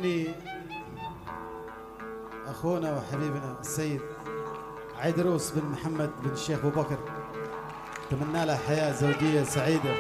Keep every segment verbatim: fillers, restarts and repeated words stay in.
يغني أخونا وحبيبنا السيد عيدروس بن محمد بن الشيخ أبو بكر، تمنى له حياة زوجية سعيدة.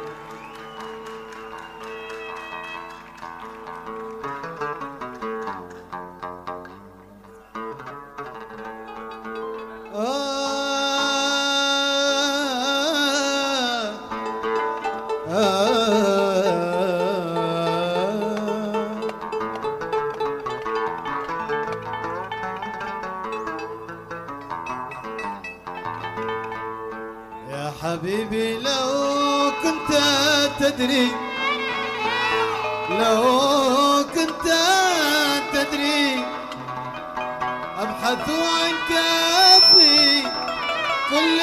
حبيبي لو كنت تدري، لو كنت تدري أبحث عنك في كل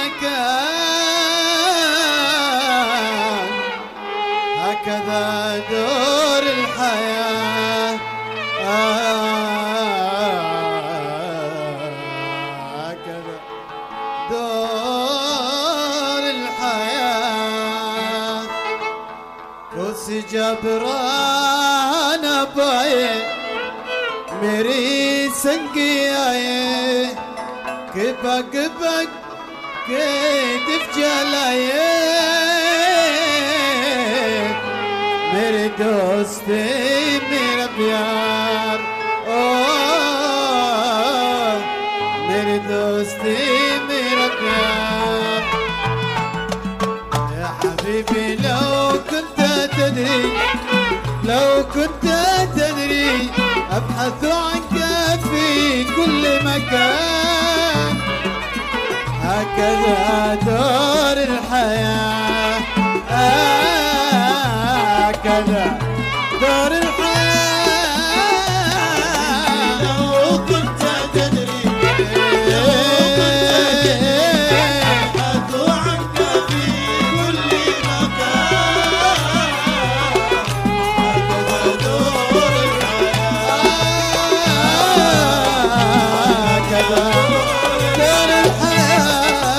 مكان، هكذا دور الحياة، هكذا دور الحياة. كوس جبران باي ميري سنقياي كبا كبا كيدف جلاي ميري دوستي ميرا بيار، اوه ميري دوستي ميرا بيار. يا حبيبي لو كنت تدري، لو كنت تدري أبحث عنك في كل مكان، هكذا دور الحياة، هكذا دور الحياة. لو كنت تدري، لو كنت تدري أبحث عنك في كل مكان، هكذا دور الحياة، هكذا دور الحياة.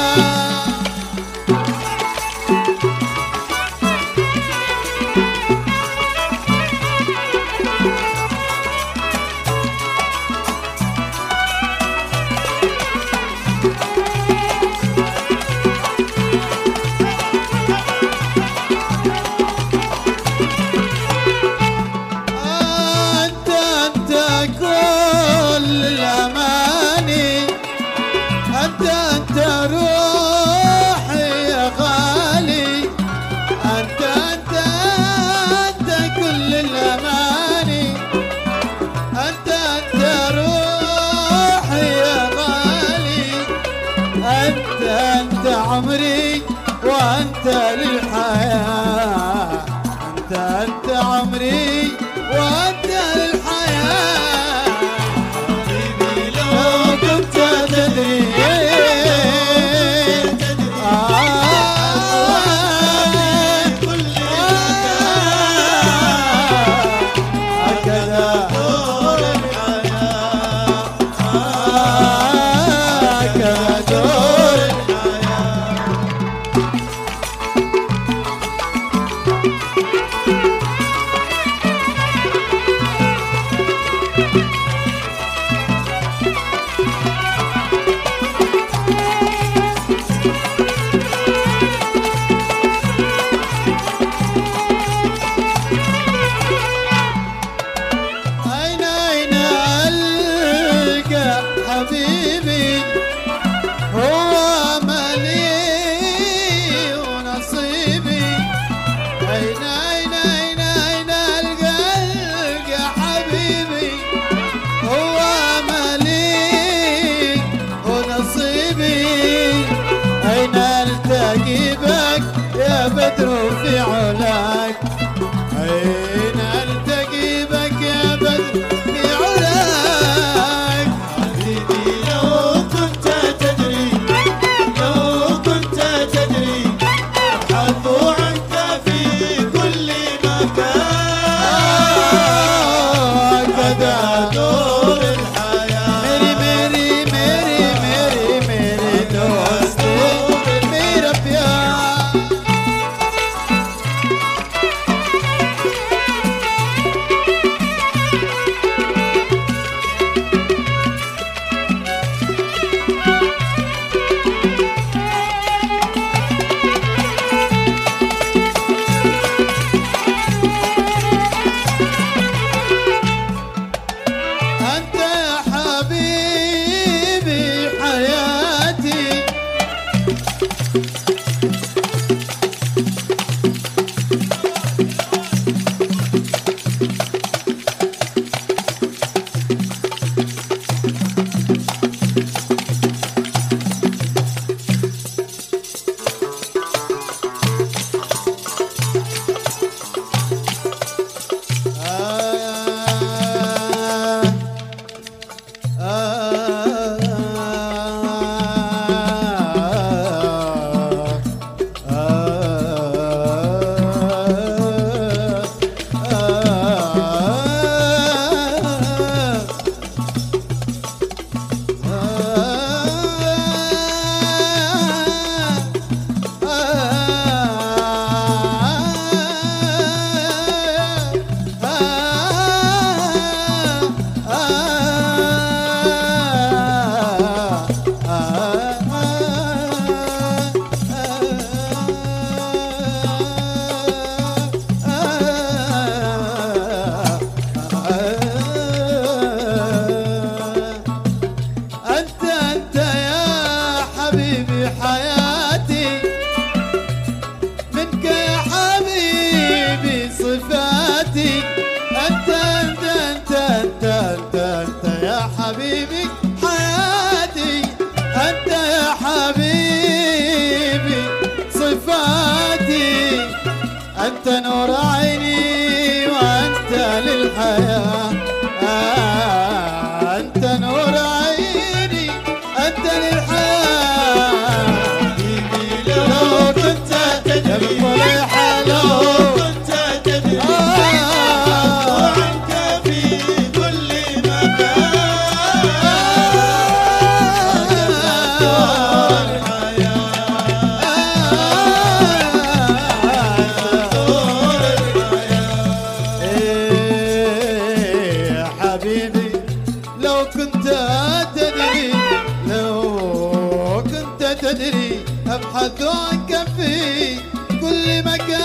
عمري وأنت للحياة، أنت أنت عمري وأنت للحياة. حبيبي لو كنت تدري، هكذا دور الحياة، هكذا دور حبيبي هو مالي ونصيبي. أين أين أين أين ألقى ألقى حبيبي هو مالي ونصيبي. أين ألتقي بك يا بدر في علاك، أين ألتقي بك يا بدر في علاك. لو كنت تدري، لو كنت تدري أبحث عنك في كل مكان، هكذا دور الحياة. ميري ميري ميري ميري ميري دوستي ميرا بيار. أنت نور عيني وأنت للحياة، آه أنت نور عيني أنت للحياة. حبيبي لو كنت تدري لو كنت تدري عنك في كل مكان. حبيبي لو كنت تدري لو كنت تدري أبحث عنك في كل مكان.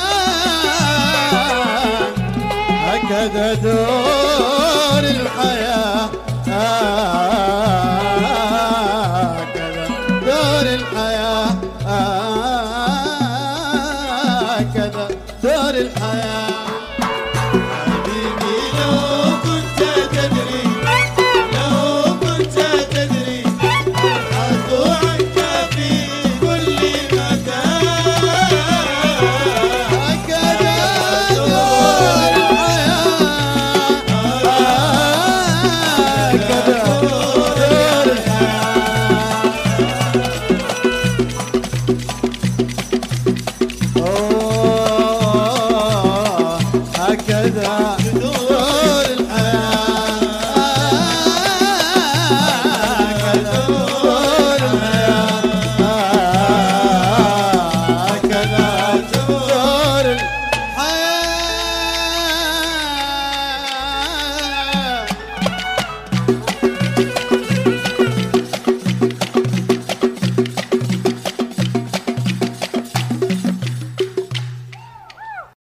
هكذا دور الحياة، هكذا دور الحياة، هكذا دور الحياة. Oh